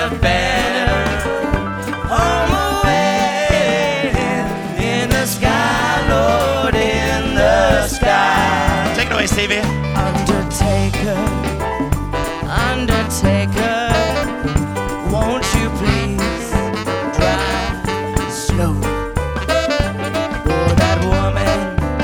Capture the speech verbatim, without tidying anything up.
a banner on the way. In the sky, Lord, in the sky. Take it away, Stevie. Undertaker,